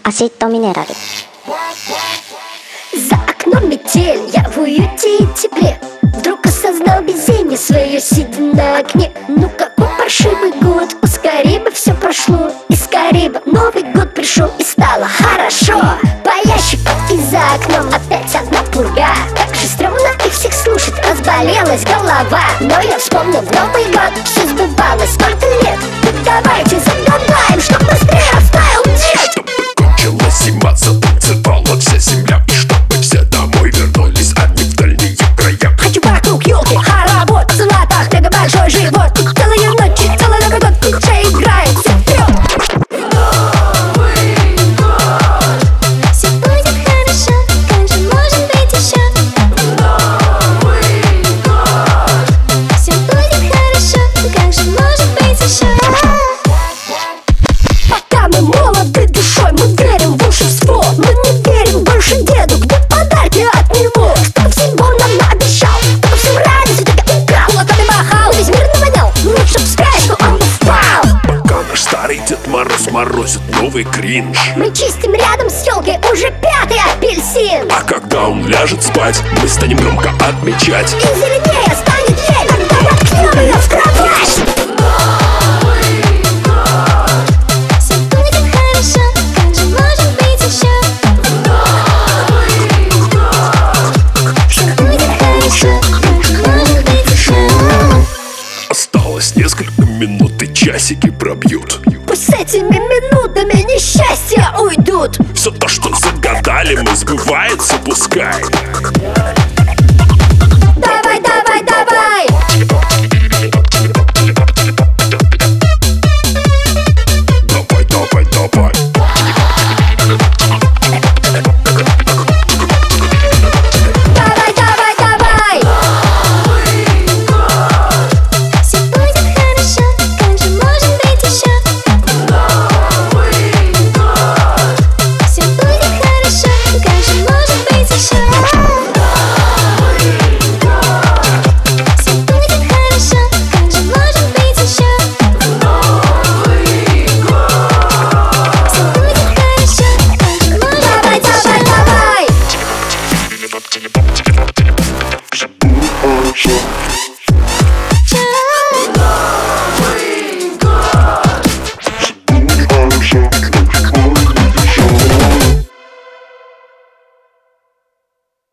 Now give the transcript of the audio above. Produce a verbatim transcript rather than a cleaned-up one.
アシッドミネラル。 За окном метель, я в уюте и тепле. Вдруг осознал везение свое, сидя на окне. Ну какой паршивый год, поскорей бы все прошло. И скорей бы Новый год пришел, и стало хорошо. Палящий и за окном опять одна пурга. Как же стрёмно их всех слушать, разболелась голова. Но я вспомнил Новый год, все сбывалось столько лет. Так давайте загадаем, чтоб быстрее растаял дед. Чтобы кончилась зима, затанцевала вся земля. И чтобы все домой вернулись, а не в дальние края. Хочу вокруг елки, хоровод, в салатах, мега большой живот. Целые ночи, целый Новый год, диджей играет, все вперед. Новый год, все будет хорошо, как же может быть еще? Новый год, все будет хорошо, как же может быть еще? Пока мы молоды душой, мы верим в волшебство. Мы не верим больше деду, где подарки от него. Чтобы всего нам наобещал, чтобы всем радость так украл. Кулаками махал, весь мир навонял, лучше б сказать, что он впал. Пока наш старый Дед Мороз морозит новый кринж, Мы чистим рядом с елкой уже пятый апельсин. а когда он ляжет спать, мы станем громко отмечать. И зеленее станет ель, когда воткнем ее в кровать. Все будет хорошо, как же может быть еще? Все будет хорошо, как же может быть еще? Осталось несколько минут и часики пробьют. Пусть с этими минутами несчастья уйдут. Все то, что загадали мы, сбывается пускай. Давай, давай, давай. Давай, давай, давай. Давай, давай, давай. Все будет хорошо, как же может быть еще? Все будет хорошо, как же может быть еще? Все будет хорошо, как же может быть еще? Все будет хорошо, как же может Давай, быть еще? давай, давай. Все будет хорошо.